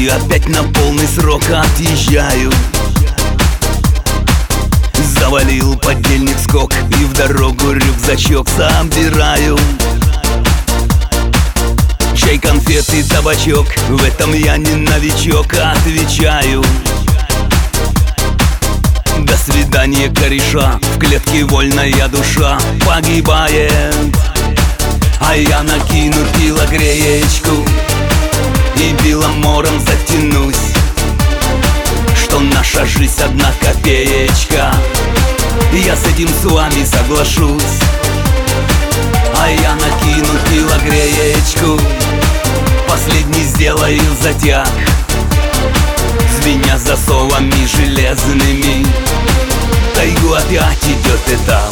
И опять на полный срок отъезжаю. Завалил подельник скок и в дорогу рюкзачок собираю. Чай, конфеты, табачок, в этом я не новичок, отвечаю. До свидания, кореша, в клетке вольная душа погибает. А я накину телогреечку и беломором затянусь, что наша жизнь одна копеечка. Я с этим с вами соглашусь. А я накину телогреечку, последний сделаю затяг, звеня засовами железными. В тайгу опять идет этап.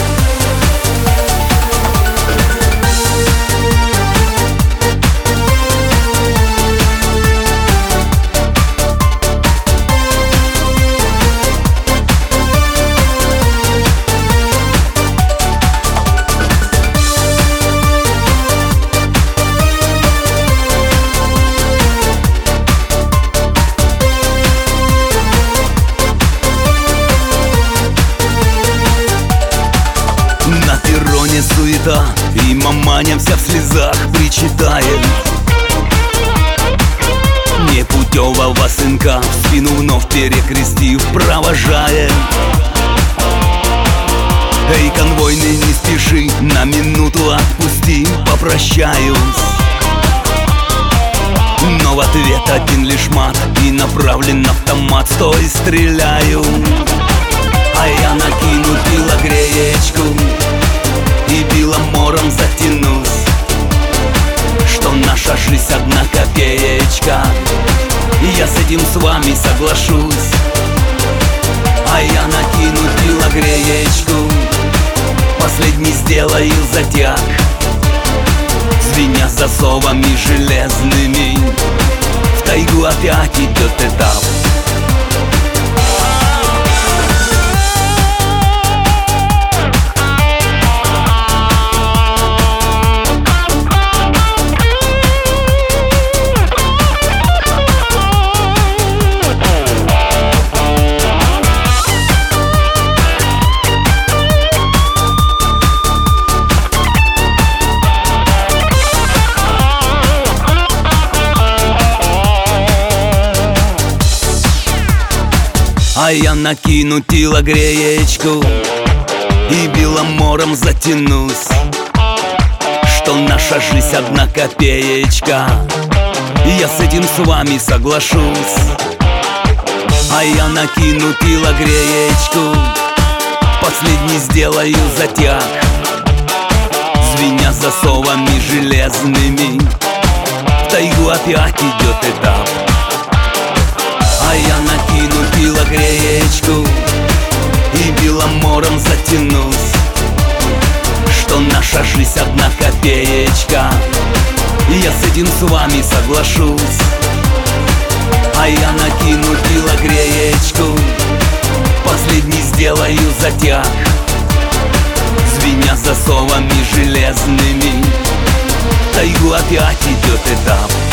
Суета, и маманя вся в слезах причитает. Непутевого сынка в спину вновь перекрестив провожает. Эй, конвойный, не спеши, на минуту отпусти, попрощаюсь. Но в ответ один лишь мат, и направлен автомат, стой, стреляю. А я накину телогреечку и беломором затянусь, что наша жизнь одна копеечка. Я с этим с вами соглашусь. А я накину телогреечку, последний сделаю затяг, звеня засовами железными. В тайгу опять идет этап. А я накину телогреечку и беломором затянусь, что наша жизнь одна копеечка. Я с этим с вами соглашусь. А я накину телогреечку, последний сделаю затяг, звеня засовами железными. В тайгу опять идет этап. А я накину телогреечку и беломором затянусь, что наша жизнь одна копеечка. Я с этим с вами соглашусь. А я накину телогреечку, последний сделаю затяг, звеня засовами железными. В тайгу опять идет этап.